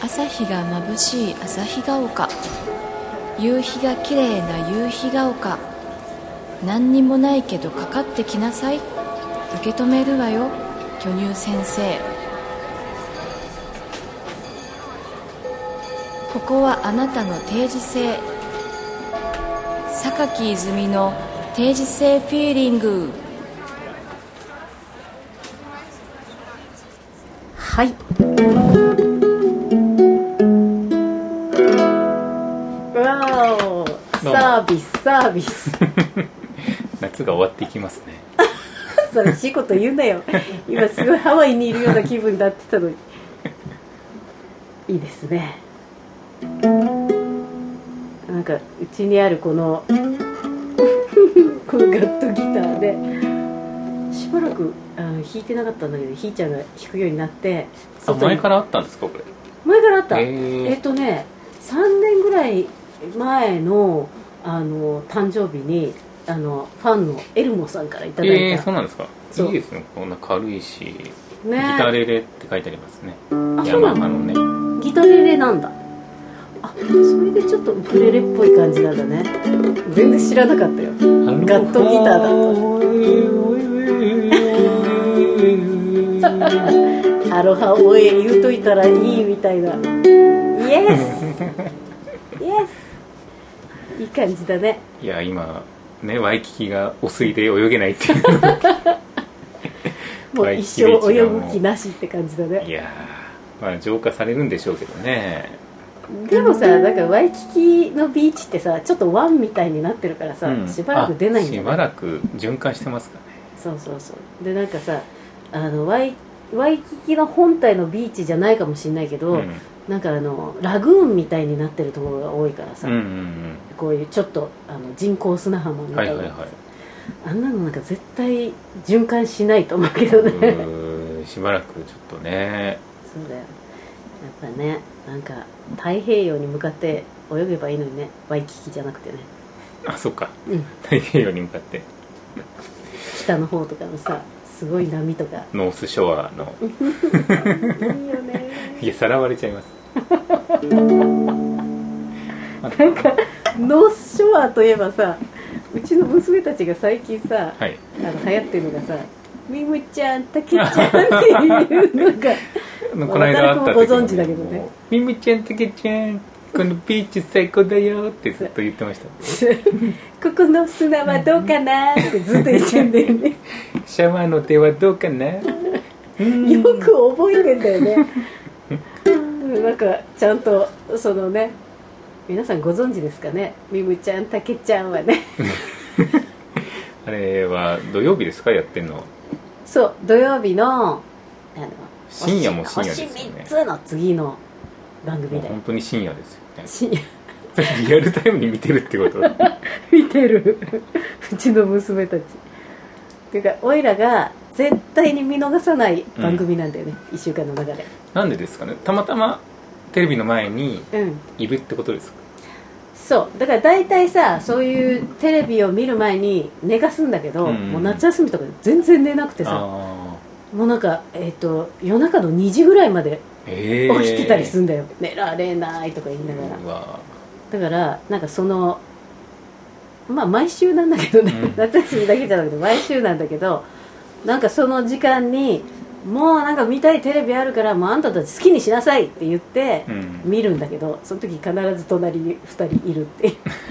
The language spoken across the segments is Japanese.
朝日が眩しい旭ヶ丘、夕日が綺麗な夕日が丘、何にもないけどかかってきなさい、受け止めるわよ巨乳先生。ここはあなたの定時性、榊泉の定時性フィーリング。 はい、わお、サービスサービス夏が終わっていきますねそれしいこと言うなよ。今すごいハワイにいるような気分になってたのにいいですね。なんかうちにあるこのこのガットギターでしばらく弾いてなかったんだけど、ひーちゃんが弾くようになって。 前からあったんですかこれ。 前からあった。3年ぐらい前の誕生日にファンのエルモさんからいただいた。 そうなんですか。いいですね。こんな軽いし、 ね、 ギタレレって書いてありますね。 ヤマハのね。ギタレレなんだ。あ、それでちょっとウクレレっぽい感じなんだね。全然知らなかったよ。ガットギターだと。アロハおえ言うといたらいいみたいな。イエスイエス、いい感じだね。 いや今ね、ワイキキが汚水で泳げないっていうもう一生泳ぐ気なしって感じだね。 いやまあ浄化されるんでしょうけどね。 でもさ、なんかワイキキのビーチってさ、ちょっと湾みたいになってるからさ、しばらく出ないんだよね。 しばらく循環してますかね。 そうそうそう。でなんかさ、ワイキキの本体のビーチじゃないかもしれないけど、なんかラグーンみたいになってるところが多いからさ、こういうちょっと人工砂浜みたいな、あんなのなんか絶対循環しないと思うけどねしばらくちょっとね。 そうだよ、やっぱね、なんか太平洋に向かって泳げばいいのにね、ワイキキじゃなくてね。 あ、そっか、太平洋に向かって北の方とかのさ、すごい波とかノースショアのいいよね。 いや、さらわれちゃいますなんかノースショアといえばさ、うちの娘たちが最近さ、流行ってるのがさ、ミムちゃん、タケちゃんっていうのがこの間あったご存知だけどね。 ミムちゃん、タケちゃん、このビーチ最高だよってずっと言ってましたここの砂はどうかなってずっと言ってんだよねシャワーの手はどうかなよく覚えてんだよねなんかちゃんとそのね、皆さんご存知ですかね、ミムちゃん、タケちゃんはねあれは土曜日ですか、やってんの。 そう、土曜日の深夜も深夜ですよね。 星3つの次の番組で本当に深夜ですよね。 深夜リアルタイムに見てるってこと見てるうちの娘たちっていうか、おいらが絶対に見逃さない番組なんだよね、1週間の中で。 なんでですかね。たまたまテレビの前にいるってことですか。 そうだから大体さ、そういうテレビを見る前に寝かすんだけど、もう夏休みとか全然寝なくてさ、もうなんか、夜中の2時ぐらいまで起きてたりするんだよ、寝られないとか言いながら。だからなんかそのまあ毎週なんだけどね、夏休みだけじゃなくて毎週なんだけど、なんかその時間にもうなんか見たいテレビあるから、もうあんたたち好きにしなさいって言って見るんだけど、その時必ず隣に2人いるって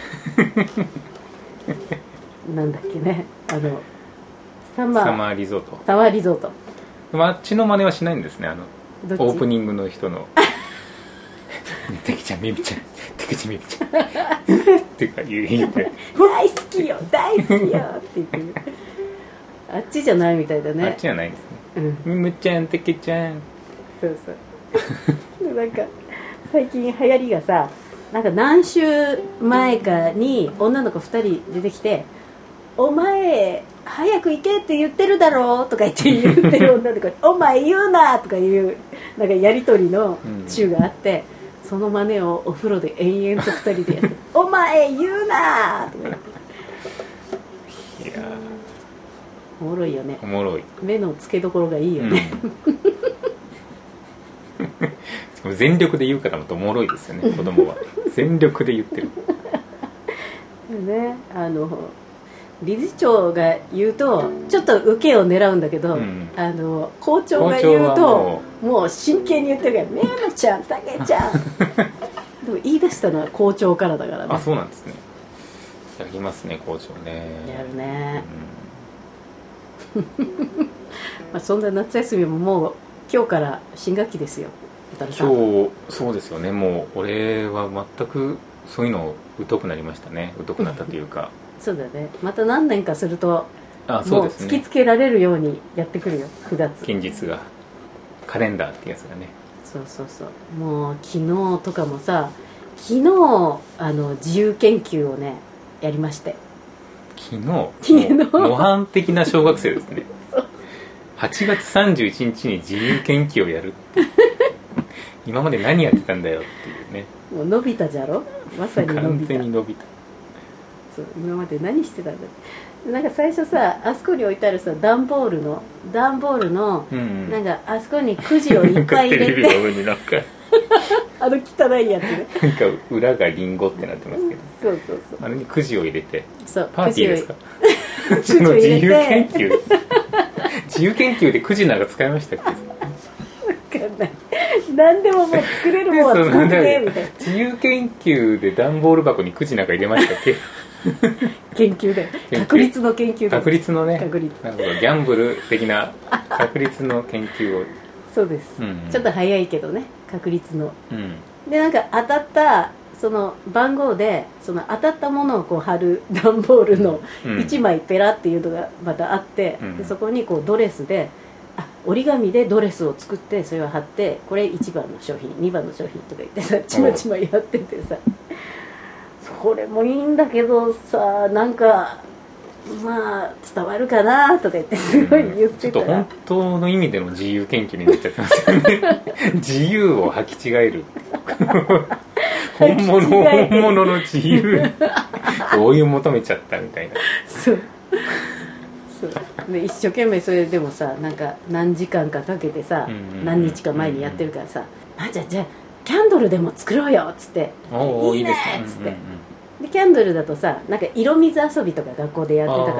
なんだっけね、サマーリゾート。サマーリゾート。 あっちの真似はしないんですね。オープニングの人のテキちゃん、ミミちゃん、テキちゃん、ミミちゃんってか言って大好きよ大好きよって言ってるあっちじゃないみたいだね。 あっちじゃないですね。ミムちゃん、テキちゃん。 そうそうなんか最近流行りがさ、なんか何週前かに女の子2人出てきて、お前早く行けって言ってるだろうとか言ってる女の子にお前言うなとかいうなんかやり取りの週があって、その真似をお風呂で延々と2人でやってお前言うなとか言って。いやおもろいよね。 おもろい。 目の付けどころがいいよね、 全力で言うからまたおもろいですよね子供は全力で言ってるね、理事長が言うとちょっと受けを狙うんだけど、校長が言うともう真剣に言ってるから「めむちゃんたけちゃん」でも言い出したのは校長からだからね。 あ、そうなんですね。やりますね校長ね。 やるね、まあそんな夏休みももう今日から新学期ですよ。 今日そうですよね。もう俺は全くそういうの疎くなりましたね。疎くなったというかそうだね、また何年かするとそうですね、 もう突きつけられるようにやってくるよ9月。 現実がカレンダーってやつがね。 そうそうそう、もう昨日とかもさ、昨日自由研究をねやりまして。 昨日模範的な小学生ですね8月31日に自由研究をやるって今まで何やってたんだよっていうね。 もう伸びたじゃろ、まさに伸びた、 完全に伸びた。 そう今まで何してたんだ。なんか最初さ、あそこに置いてあるさ段ボールの、なんかあそこにくじをいっぱい入れてテレビの上になんか汚いやつねなんか裏がリンゴってなってますけど、 そうそうそう、 あれにくじを入れて、 そうパーティーですかくじを入れて自由研究でくじなんか使いましたっけ。 分かんない、何でももう作れるもんは作ってみたいな。 自由研究で段ボール箱にくじなんか入れましたっけ研究で確率の研究で、 確率のね、 確率、 なるほど、ギャンブル的な確率の研究をそうです、ちょっと早いけどね、確率の、でなんか当たったその番号でその当たったものをこう貼る段ボールの1枚ペラっていうのがまたあって、でそこにこうドレスで折り紙でドレスを作って、それを貼って、これ1番の商品2番の商品とか言ってさちまちまやっててさ、それもいいんだけどさ、なんかまあ伝わるかなとか言ってすごい言ってたら、 ちょっと本当の意味での自由研究になっちゃってますよね自由を履き違える本物の自由を追い求めちゃったみたいな。 そうで一生懸命それでもさ、なんか何時間かかけてさ、何日か前にやってるからさ、じゃあキャンドルでも作ろうよっつって、いいねっつって、でキャンドルだとさ、なんか色水遊びとか学校でやってたから、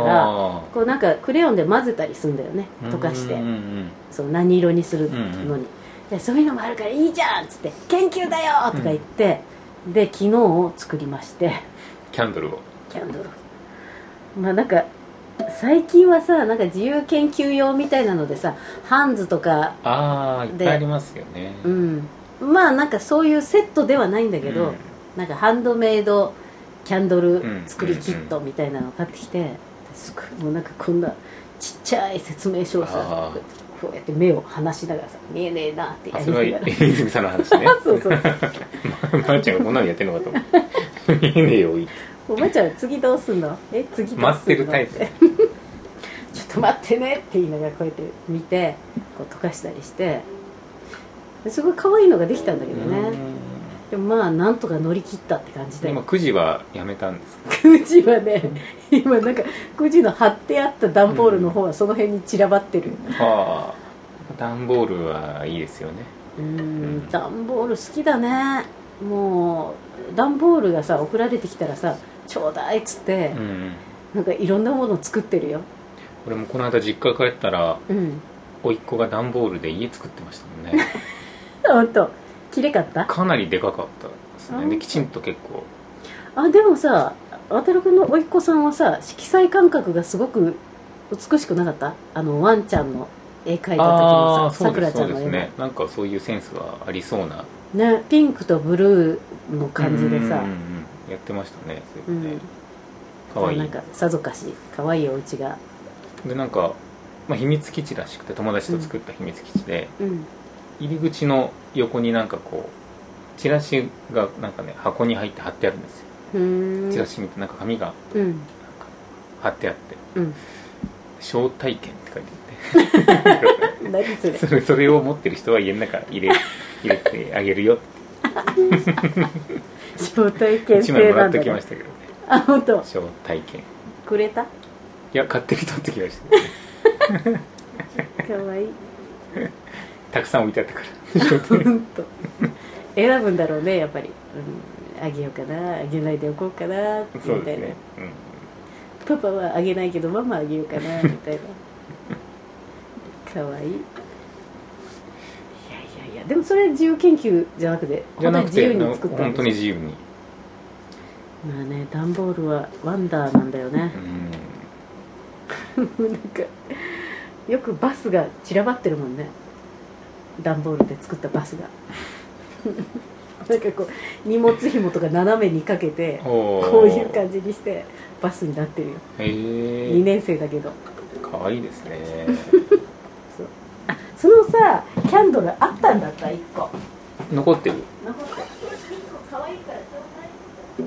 こうなんかクレヨンで混ぜたりするんだよね、溶かして、そう何色にするのに、でそういうのもあるからいいじゃんっつって、研究だよとか言って、で昨日作りまして、 キャンドルまあなんか最近はさ、なんか自由研究用みたいなのでさ、ハンズとかいっぱいありますよね。 まあなんかそういうセットではないんだけど、なんかハンドメイドキャンドル作りキットみたいなのを買ってきて、もうなんかこんなちっちゃい説明書をさ、こうやって目を離しながらさ、見えねえなってやりながら、 それは泉さんの話ねそうまーちゃんがこんなのやってんのかと思って見えねえよおばちゃん次どうすんの、次どうすんの待ってるタイプちょっと待ってねって言いながらこうやって見て、こう溶かしたりして、すごい可愛いのができたんだけどね。でもまあなんとか乗り切ったって感じで、 今くじはやめたんですか。 くじはね、今なんかくじの貼ってあった段ボールの方はその辺に散らばってる。 段ボールはいいですよね。 段ボール好きだね。もう段ボールがさ送られてきたらさ、ちょうだいっつって、なんかいろんなものを作ってるよ。 俺もこの間実家帰ったら、甥っ子が段ボールで家作ってましたもんね本当きれかった？ かなりでかかったですね。できちんと結構、 でもさ、渡るくんの甥っ子さんはさ、色彩感覚がすごく美しくなかった？ワンちゃんの絵描いた時のさ、さくらちゃんの絵も、 なんかそういうセンスはありそうなね、ピンクとブルーの感じでさ、 やってましたね。そういうね、かわいい。 なんかさぞかしかわいいお家がで、なんか、秘密基地らしくて、友達と作った秘密基地で、入り口の横になんかこうチラシがなんかね、箱に入って貼ってあるんですよ。チラシみたいな、なんか紙がなんか貼ってあって、招待券って書いてあって何それそれを持ってる人は家の中入れてあげるよって招待券 1枚もらってきましたけどね。 本当。 招待券くれた？ いや、勝手に取ってきましたかわいいたくさん置いてあったから本当選ぶんだろうねやっぱり、あげようかなあげないでおこうかなみたいな、 そうですね、 パパはあげないけどママあげようかなみたいなかわいい。いやでもそれ自由研究じゃなくて本当に自由に作ったんですよ。 本当に自由に。 まあね、段ボールはワンダーなんだよね。なんかよくバスが散らばってるもんね、段ボールで作ったバスがなんかこう荷物紐とか斜めにかけてこういう感じにしてバスになってるよ。2年生だけどかわいいですねそうあ、そのさキャンドルあったんだった1個残ってる。 残ってる。1個かわいいからちょうだい。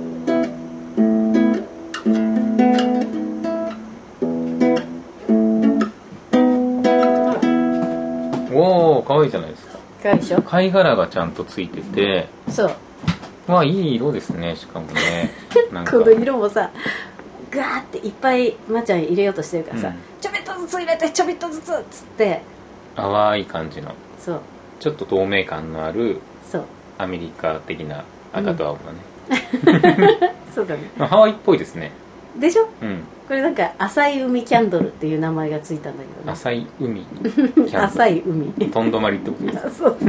おー、かわいいじゃないですか。 かわいいでしょ。 貝殻がちゃんとついてて、 そうまあいい色ですね。しかもねなんかこの色もさガーっていっぱいまちゃん入れようとしてるからさ、ちょびっとずつ入れてちょびっとずつっつって淡い感じのそうちょっと透明感のあるそうアメリカ的な赤と青がね、 そうだね。 まあ、ハワイっぽいですね。 でしょ。 うんこれなんか浅い海キャンドルっていう名前がついたんだけどね。 浅い海キャン浅い海とんどまりってことですか。 そう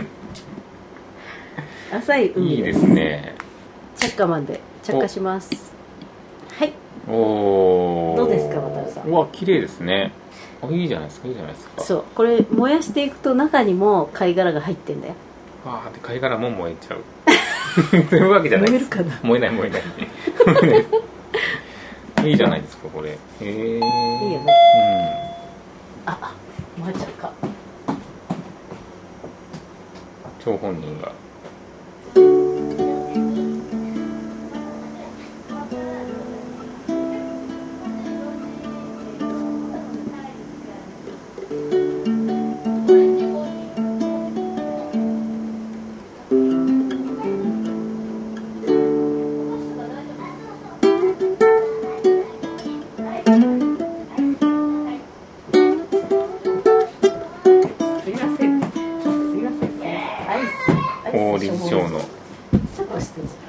浅い海いいですね。 着火マンで着火します。はい。 おお。 どうですか渡るさん。 うわ綺麗ですね。あいいじゃないですかいいじゃないですか。 そうこれ燃やしていくと中にも貝殻が入ってんだよ。 ああで貝殻も燃えちゃうというわけじゃないです。 燃えるかな。 燃えない燃えないいいじゃないですかこれ。へえ。いいよね。あ燃えちゃうか。 張本人が理事長のはい。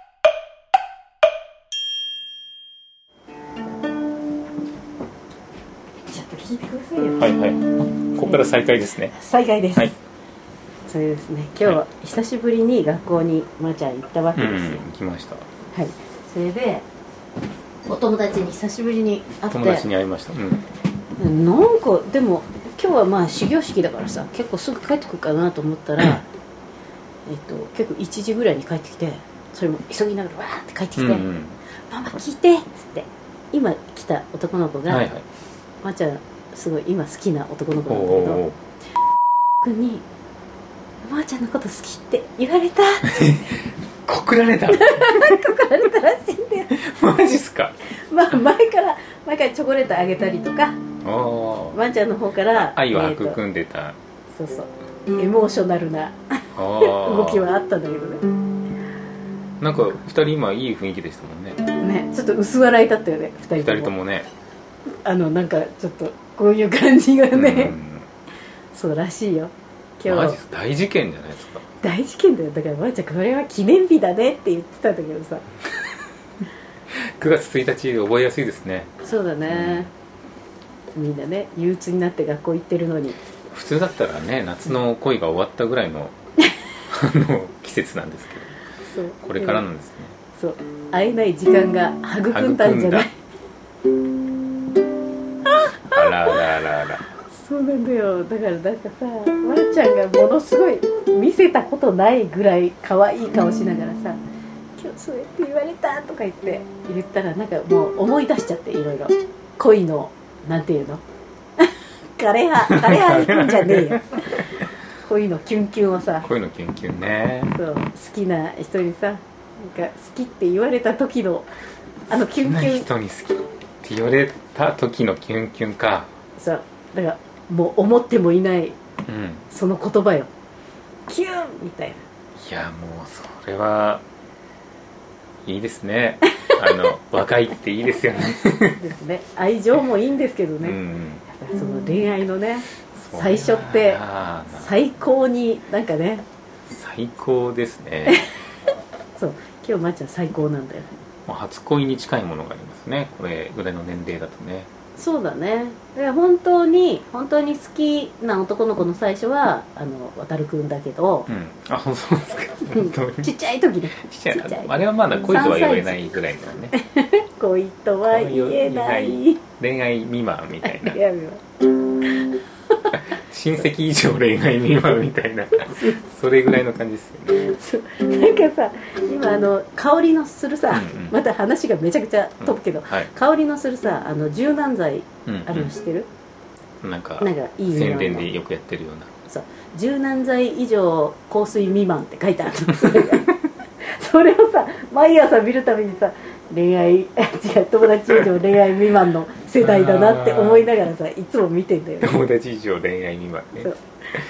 ちょっと聞いてくださいよ。 はいはい。ここから再開ですね。 再開です。 はい。 それですね。今日は久しぶりに学校にまーちゃん行ったわけですよ。 行きました。 はい。それでお友達に久しぶりに会って。 友達に会いました。 なんかでも今日はまあ始業式だからさ結構すぐ帰ってくるかなと思ったら結構1時ぐらいに帰ってきてそれも急ぎながらわーって帰ってきて、ママ聞いてっつって今来た男の子が、 はいはい、 まーちゃんすごい今好きな男の子なんだけど君にまーちゃんのこと好きって言われたって告られた告られたらしいんだよマジっすか。 まあ前からチョコレートあげたりとかまーちゃんの方から愛を育んでた、 そうエモーショナルな動きはあったんだけどね。 なんか2人今いい雰囲気でしたもんね。 ね、ちょっと薄笑いだったよね2人ともね。なんかちょっとこういう感じがね、そうらしいよ今日。マジ大事件じゃないですか。 大事件だよ。だからまーちゃんこれは記念日だねって言ってたんだけどさ 9月1日覚えやすいですね。 そうだね、みんなね憂鬱になって学校行ってるのに。 普通だったらね夏の恋が終わったぐらいの季節なんですけど、そうこれからなんですね。 そう会えない時間が育んだんじゃないあらあらあらあら。 そうなんだよ。だからなんかさまーちゃんがものすごい見せたことないぐらい可愛い顔しながらさ今日そうやって言われたとか言ったらなんかもう思い出しちゃっていろいろ恋のなんていうの枯葉行くんじゃねえよ恋のキュンキュンをさ恋のキュンキュンね。 そう好きな人にさなんか好きって言われた時のキュンキュン。好きな人に好きって言われた時のキュンキュンか。 そうだからもう思ってもいない、その言葉よキュンみたいな。 いやもうそれはいいですね若いっていいですよねですね。愛情もいいんですけどね、その恋愛のね最初って最高になんかね最高ですね。 そう今日まーちゃん最高なんだよ。 もう初恋に近いものがありますね、これぐらいの年齢だとね。 そうだね。で本当に好きな男の子の最初は渡るくんだけど、 うん、あそうですか。本当にちっちゃい時ね。 ちっちゃいあれはまだ恋とは言えないぐらいのね。 恋とは言えない恋愛未満みたいな。 いやいや親戚以上恋愛未満みたいなそれぐらいの感じですよね。 なんかさ今香りのするさ、 うんうん、 また話がめちゃくちゃ飛ぶけど、 うんはい、 香りのするさ柔軟剤あるの知ってる？ なんかいい宣伝でよくやってるような。 そう柔軟剤以上香水未満って書いてあるの。それをさ毎朝見るたびにさ友達以上恋愛未満の世代だなって思いながらさいつも見てんだよね。友達以上恋愛未満ね。そう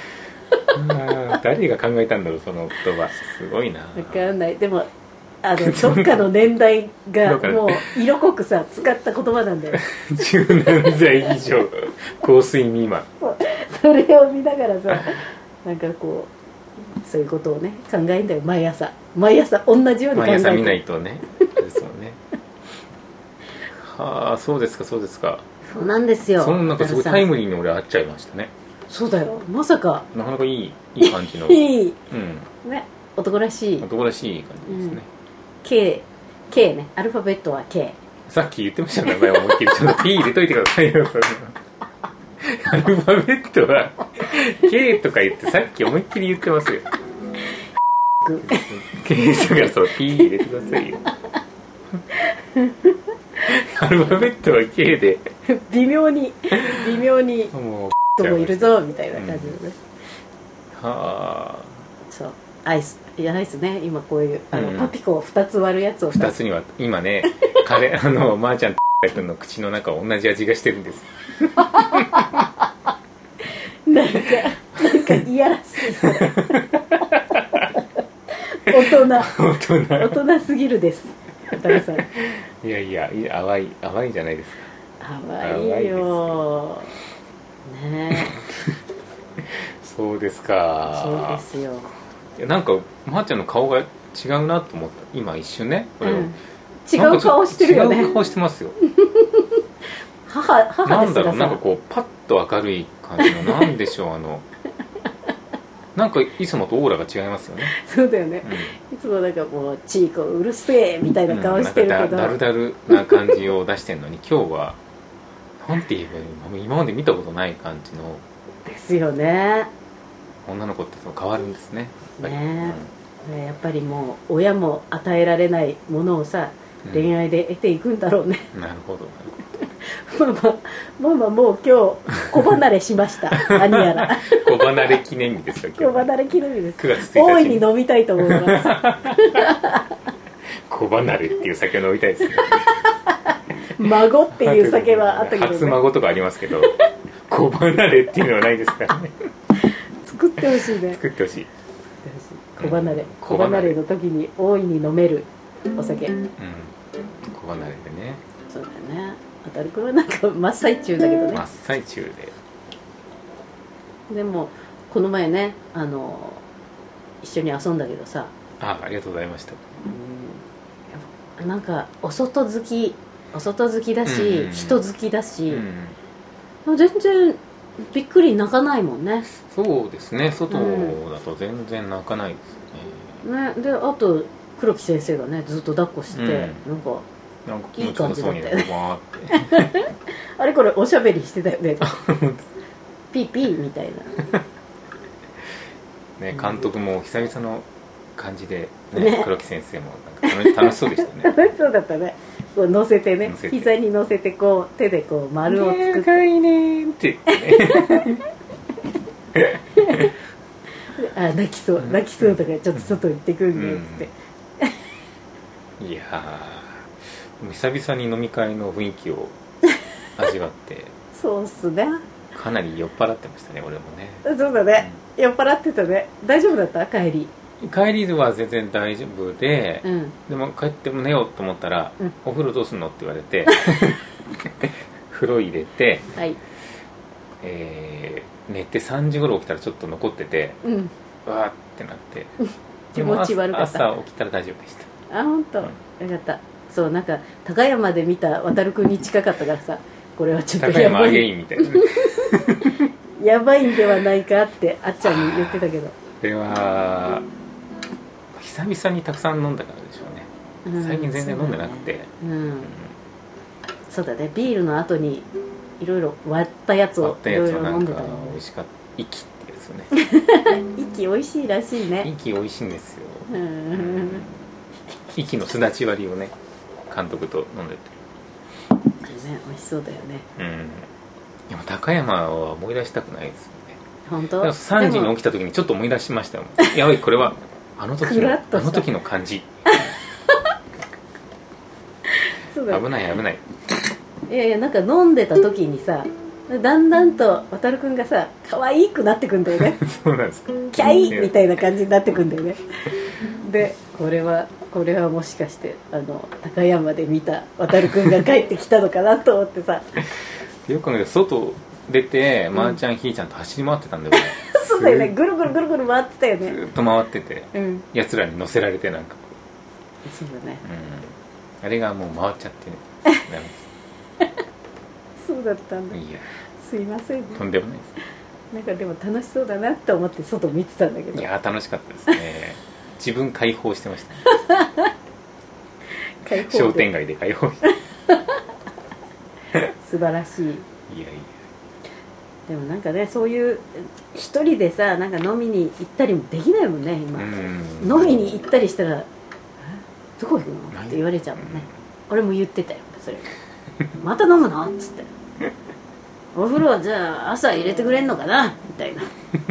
誰が考えたんだろうその言葉。すごいな。 分かんない。でもどっかの年代がもう色濃くさ使った言葉なんだよ。 柔軟剤以上香水未満。 それを見ながらさなんかこうそういうことをね考えんだよ。毎朝同じように考えて。毎朝見ないとね。ですもんね。はあそうですかそうですか。 そうなんですよ。 そのなんかすごいタイムリーに俺会っちゃいましたね。 そうだよ。まさかなかなかいい感じのいい、 うん、 ね男らしい感じですね、うん、 K ねアルファベットは K。 さっき言ってましたね名前思いっきりちょっと P 入れといてくださいよ。アルファベットは K とか言ってさっき思いっきり言ってますよ。K だからそう P 入れてくださいよ。アルファベットは K で微妙にもう人もいるぞみたいな感じでね、 うん、はあそうアイスね今こういうパピコを2つ割るやつを 2つには今ねまーちゃん君の口の中同じ味がしてるんです。 なんかいやらしいそれ。大人すぎるです。さんいや淡いじゃないですか。 淡いよね。 そうですか。 そうですよ。 なんかまーちゃんの顔が違うなと思った今一瞬ねこれを、うん、 違う顔してるよね。 違う顔してますよ。 母ですがさなんだろうなんかこうパッと明るい感じのなんでしょうなんかいつもとオーラが違いますよね。 そうだよね、うん、いつもなんかもうチーコうるせえみたいな顔してるけど、 なんかだるだるな感じを出してるのに今日はなんて言えばいい今まで見たことない感じのですよね。 女の子って変わるんですねね、うん、やっぱりもう親も与えられないものをさ、うん、恋愛で得ていくんだろうね。 なるほどママもう今日子離れしました何やら子離れ記念日ですよ。 子離れ記念日です。 9月1日大いに飲みたいと思います子離れっていう酒を飲みたいですね。 孫っていう酒はあったけど、ね、 初孫とかありますけど子離れっていうのはないですからね。 作ってほしいね。 作ってほしい。 子離れ、子離れの時に大いに飲めるお酒、うん、 子離れでね。 そうだね。あたるくんはなんか真っ最中だけどね。 真っ最中でもこの前ね一緒に遊んだけどさ。 ありがとうございました。 なんかお外好きだし、うん、人好きだし、うん、全然びっくり泣かないもんね。 そうですね。外だと全然泣かないですよね。 ねであと黒木先生がねずっと抱っこして、なんかいい感じだったよね。あれこれおしゃべりしてたよね。ピーピーみたいな。 ね監督も久々の感じで、ね、黒木先生もなんか楽しそうでしたね。 楽しそうだったね。こう乗せてね膝に乗せてこう手でこう丸を作って。 かいねーって言ってね。 泣きそうとかちょっと外行ってくるねっつって。 いやー久々に飲み会の雰囲気を味わってそうっすね。 かなり酔っ払ってましたね俺もね。 そうだね、酔っ払ってたね。大丈夫だった帰りは全然大丈夫で、でも帰っても寝ようと思ったら、お風呂どうすんのって言われて風呂入れて、寝て3時頃起きたらちょっと残ってて、わーっってなって気持ち悪かった。 朝起きたら大丈夫でした。 あ、本当、よかった。そう、なんか高山で見た渡るくんに近かったからさ、これはちょっと高山アゲインみたいなやばいんではないかってあっちゃんに言ってたけど、 これは久々にたくさん飲んだからでしょうね、最近全然飲んでなくて、 そうだね、ビールの後にいろいろ割ったやつをいろいろ飲んでたのね。 美味しかった。息ってやつね息美味しいらしいね。 息美味しいんですよ。息のすだち割りをね監督と飲んでてね、美味しそうだよね。 でも高山は思い出したくないですよね。 本当 3時に起きた時にちょっと思い出しましたよ。やばい、これはあの時の感じそうだ、危ない危ない。 いやいや、なんか飲んでた時にさ、だんだんと渡るくんがさ可愛くなってくんだよねそうなんですか。 キャイみたいな感じになってくんだよねでこれはもしかして高山で見た渡るくんが帰ってきたのかなと思ってさよく考えて外出て、まーちゃんひーちゃんと走り回ってたんだよそうだよね、ぐるぐるぐるぐる回ってたよね。 ずっと回ってて、やつらに乗せられてなんかそうだね、 あれがもう回っちゃってねそうだったんだ。 いや、 すいませんね。 とんでもないです。 なんかでも楽しそうだなって思って外見てたんだけど。 いや楽しかったですね自分解放してました、ね、 解放商店街で解放して素晴らしい。いやいや、でもなんかね、そういう一人でさ、なんか飲みに行ったりもできないもんね今。飲みに行ったりしたらどこ行くのって言われちゃうもんね。俺も言ってたよそれまた飲むのっつってお風呂はじゃあ朝入れてくれんのかなみたいな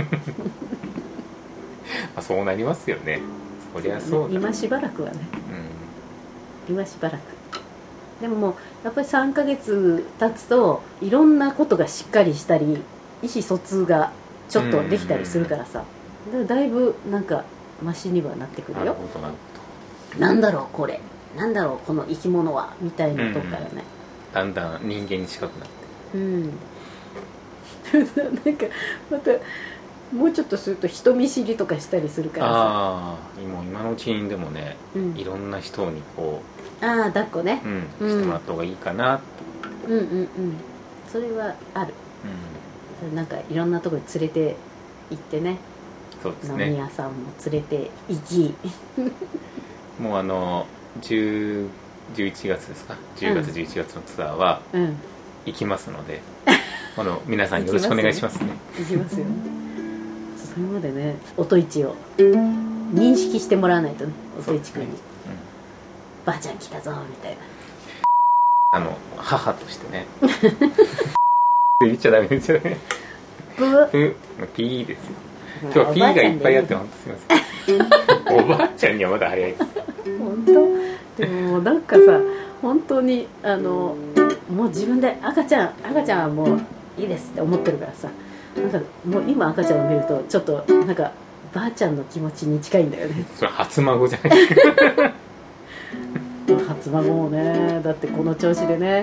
そうなりますよね。そりゃそうだ、ね、 今しばらくはね、今しばらくでももうやっぱり3ヶ月経つといろんなことがしっかりしたり意思疎通がちょっとできたりするからさ、だいぶなんかマシにはなってくるよ。 なるほどなるほど。 なんだろうこれ、なんだろうこの生き物はみたいなとこからね、 だんだん人間に近くなって、 なんかまたもうちょっとすると人見知りとかしたりするからさ、 今のうちにでもね、いろんな人にこう抱っこね、 してもらった方がいいかなと。 それはある、なんかいろんなとこに連れて行ってね。 そうですね、 飲み屋さんも連れて行きもう11月ですか、10月11月のツアーは行きますので、皆さんよろしくお願いしますね。 行きますよそれまでね、音市を認識してもらわないとね、音市君に、ばあちゃん来たぞみたいな、 母としてね言っちゃダメですよね。ピーですよ。今日はピーがいっぱいあって本当すみませんおばあちゃんにはまだ早いです本当。でもなんかさ、本当にもう自分で赤ちゃんはもういいですって思ってるからさ、なんかもう今赤ちゃんを見るとちょっとなんかばあちゃんの気持ちに近いんだよね。 それ初孫じゃないですか初孫もね、だってこの調子でね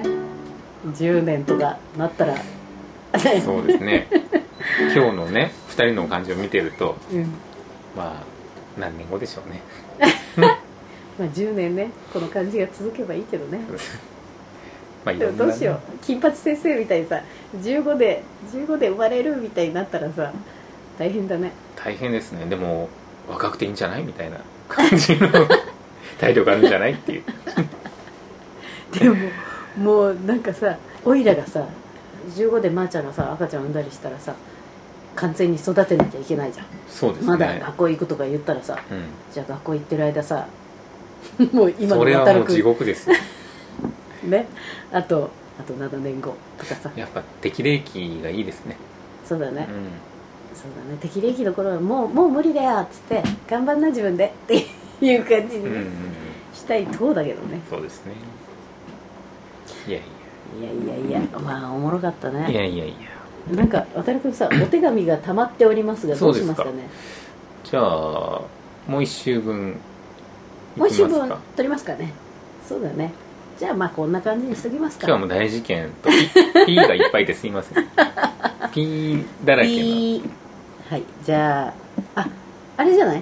10年とかなったらそうですね今日のね2人の感じを見てると、まあ何年後でしょうねまあ10年ねこの感じが続けばいいけどねまあでもどうしよう、金八先生みたいにさ15で生まれるみたいになったらさ大変だね。 大変ですね。でも若くていいんじゃないみたいな感じの体力あるんじゃないっていうでももうなんかさ、おいらがさ15でまーちゃんがさ赤ちゃん産んだりしたらさ完全に育てなきゃいけないじゃん。 そうですね。 まだ学校行くとか言ったらさ、じゃあ学校行ってる間さもう今のそれはもう地獄ですよね、あと7年後とかさ、 やっぱ適齢期がいいですね。 そうだね、そうだね、適齢期の頃はもう無理だよっつって頑張んな自分でっていう感じに、したいとこだけどね。 そうですね。いやまあおもろかったね。 いやなんか渡るくんさ、お手紙が溜まっておりますがどうしますかね。 じゃあもう一週分もう一週分取りますかね。そうだね。じゃあまあこんな感じにしときますか。 今日はもう大事件とピーがいっぱいですいませんピーだらけの。 はい、じゃああれじゃない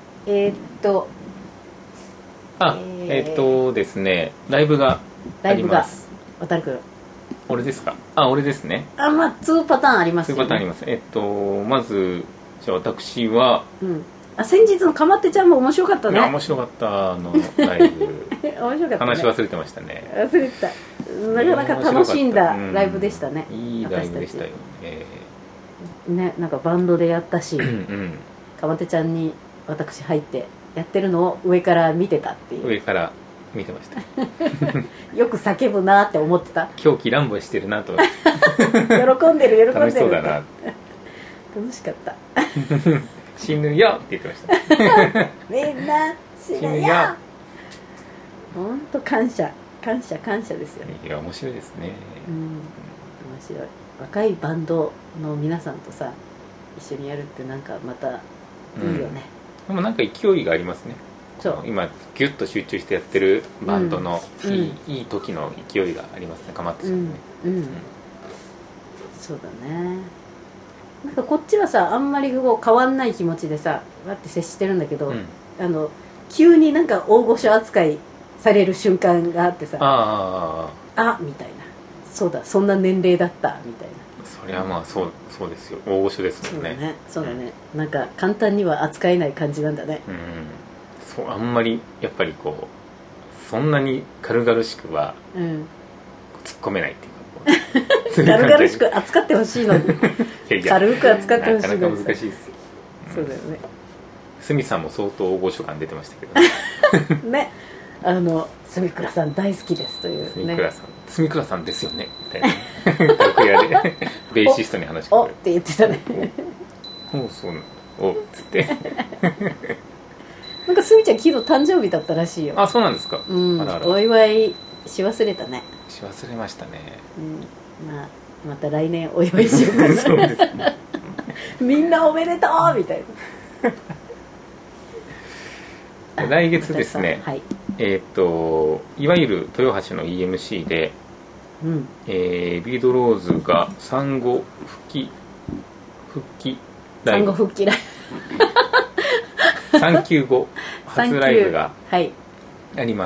ですね、ライブがあります。 渡るくん、 俺ですか？俺ですね。 まあ2パターンありますよね。 2パターンあります。まずじゃあ私は、 先日のかまってちゃんも面白かったね。 面白かったライブ面白かった、ね、 話忘れてましたね。 忘れてた。なかなか楽しんだライブでしたね。 いいライブでしたよね。なんかバンドでやったし、かまってちゃんに私入ってやってるのを上から見てたっていう。 上から見てましたよく叫ぶなって思ってた。 狂気乱舞してるなと思って喜んでる楽しそうだな。 楽しかった死ぬよって言ってましたみんな死ぬよ。本当感謝ですよ。 いや面白いですね。 面白い。若いバンドの皆さんとさ一緒にやるってなんかまたいいよね。 でもなんか勢いがありますね。そう今ギュッと集中してやってるバンドのいい時の勢いがありますね。かまってさんね。 そうだね。なんかこっちはさあんまりこう変わんない気持ちでさわって接してるんだけど、急になんか大御所扱いされる瞬間があってさ、みたいな、そうだそんな年齢だったみたいな。 そりゃまあそうですよ、大御所ですもんね。 そうだね、なんか簡単には扱えない感じなんだね。 そうあんまりやっぱりこうそんなに軽々しくは突っ込めないっていうか、 軽々しく扱ってほしいのに軽く扱ってほしいのになかなか難しいですよ。 そうだよね。 鷲見さんも相当大御所感出てましたけどね。住倉さん大好きですというね。 住倉さんですよねみたいな楽屋でベーシストに話しかけるって言ってたね。 そうおっつってなんかすみちゃん昨日誕生日だったらしいよ。 そうなんですか。 お祝いし忘れたね。 し忘れましたね。 また来年お祝いしようかなそうです、ね、みんなおめでとうみたいな。来月ですね、いわゆる豊橋の EMC で、ビードローズが産後復帰ライブ産休後初ライブがあります。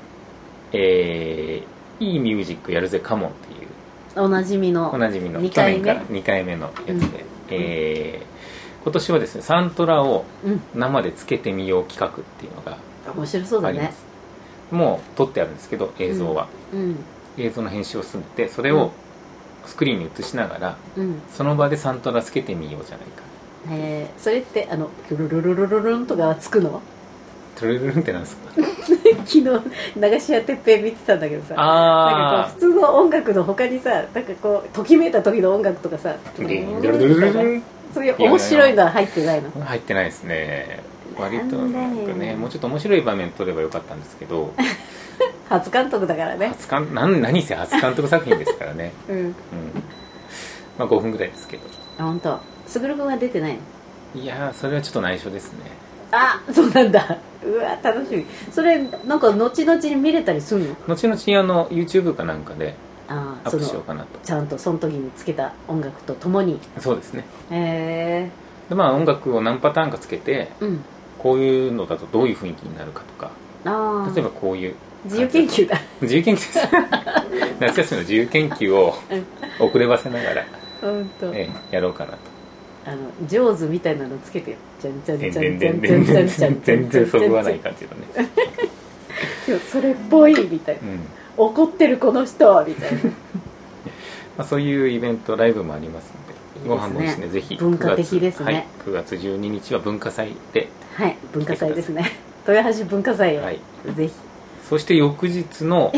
いいミュージックやるぜカモンっていうおなじみの去年から2回目のやつで、今年はですねサントラを生でつけてみよう企画っていうのが面白そうだね。 もう撮ってあるんですけど映像は、映像の編集を進んでてそれをスクリーンに映しながら、その場でサントラつけてみようじゃないか。 それってルルルルルルルンとかはつくの？ トゥルルルンってなんですか？ 昨日流し屋てっぺん見てたんだけどさ、なんかこう普通の音楽の他にさ、なんかこうときめいた時の音楽とかさ、そういう面白いのは入ってないの？ 入ってないですね。割となんかね、もうちょっと面白い場面撮ればよかったんですけど初監督だからね。 何せ初監督作品ですからね。まあ5分ぐらいですけど。 本当。すぐるくんは出てないの？ いやそれはちょっと内緒ですね。 そうなんだ。うわ楽しみ。それなんか後々に見れたりするの？ 後々YouTube かなんかでアップしようかなと。 ちゃんとその時につけた音楽とともに。 そうですね。 で音楽を何パターンかつけて、こういうのだとどういう雰囲気になるかとか、例えばこういう自由研究だ。 自由研究です夏休みの自由研究を遅ればせながらやろうかなと。 ジョーズみたいなのつけてよ。じゃんじゃんじゃんじゃんじゃんじゃんじゃん全然そぐわない感じのねそれっぽいみたいな、怒ってるこの人みたいなそういうイベントライブもありますので、ご飯もですねぜひ文化的ですね。 9月12日は文化祭で文化祭ですね。豊橋文化祭をぜひ。 そして翌日の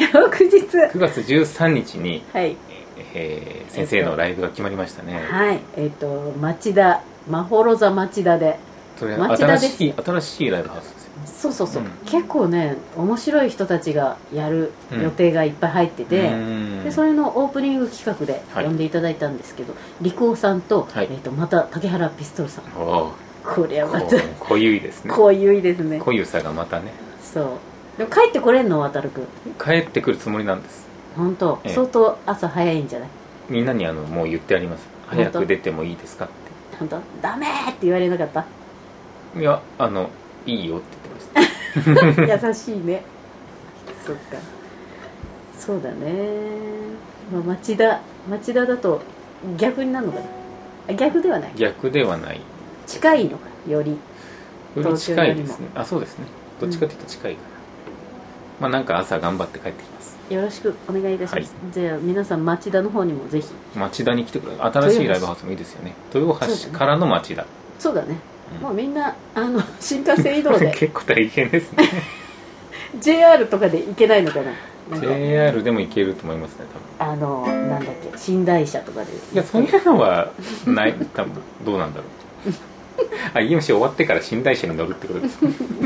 9月13日に先生のライブが決まりましたね。 町田まほろ座町田で、 新しいライブハウスですよ。 そう、結構ね面白い人たちがやる予定がいっぱい入ってて、でそれのオープニング企画で呼んでいただいたんですけど、陸尾さんと、また竹原ピストルさん。これはまた濃ゆいですね。 濃ゆいですね。 濃ゆさがまたね。 そうでも帰ってこれんの？渡るくん帰ってくるつもりなんです。 本当、相当朝早いんじゃない？ みんなにもう言ってあります。早く出てもいいですかって。 本当？ダメって言われなかった？ いやいいよって言ってました優しいね。そっか、そうだね。まあ、町田だと逆になるのかな。逆ではない。 逆ではない。 近いのか、より近いですね。あ、そうですね。どっちかというと近いかな。まあなんか朝頑張って帰ってきます。 よろしくお願いいたします。じゃあ皆さん町田の方にもぜひ。 町田に来てください。新しいライブハウスもいいですよね。豊橋からの町田。 そうだね。もうみんな新幹線移動で結構大変ですね。 JR とかで行けないのかな。 JR でも行けると思いますね、 多分。なんだっけ、寝台車とかで。 いや、そんなのはない多分。どうなんだろう。EMC 終わってから寝台車に乗るってことです。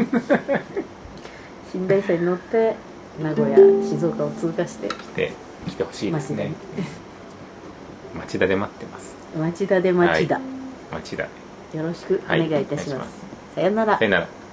寝台車に乗って名古屋、静岡を通過して来てほしいですね。町田で待ってます。 町田で町田、 町田。 よろしくお願いいたします。さよなら。 さよなら。